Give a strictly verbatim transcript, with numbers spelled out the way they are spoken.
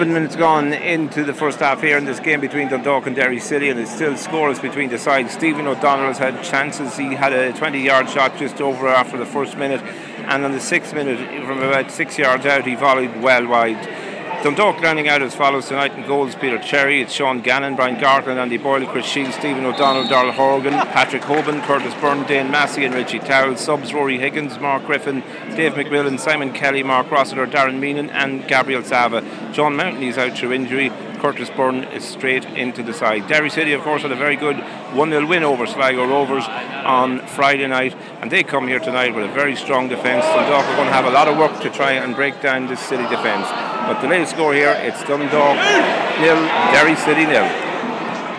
Seven minutes gone into the first half here in this game between Dundalk and Derry City, and it's still scoreless between the sides. Stephen O'Donnell has had chances. He had a twenty yard shot just over after the first minute, and on the sixth minute, from about six yards out, he volleyed well wide. Dundalk lining out as follows tonight in goals: Peter Cherry, it's Sean Gannon, Brian Gartland, Andy Boyle, Chris Shields, Stephen O'Donnell, Darrell Horgan, Patrick Hoban, Curtis Byrne, Dane Massey and Richie Towell. Subs: Rory Higgins, Mark Griffin, Dave McMillan, Simon Kelly, Mark Rossiter, Darren Meenan and Gabriel Sava. John Mountain is out through injury. Curtis Byrne is straight into the side. Derry City, of course, had a very good one nil win over Sligo Rovers on Friday night, and they come here tonight with a very strong defence. Dundalk are going to have a lot of work to try and break down this City defence. But the latest score here, it's Dundalk nil, Derry City nil.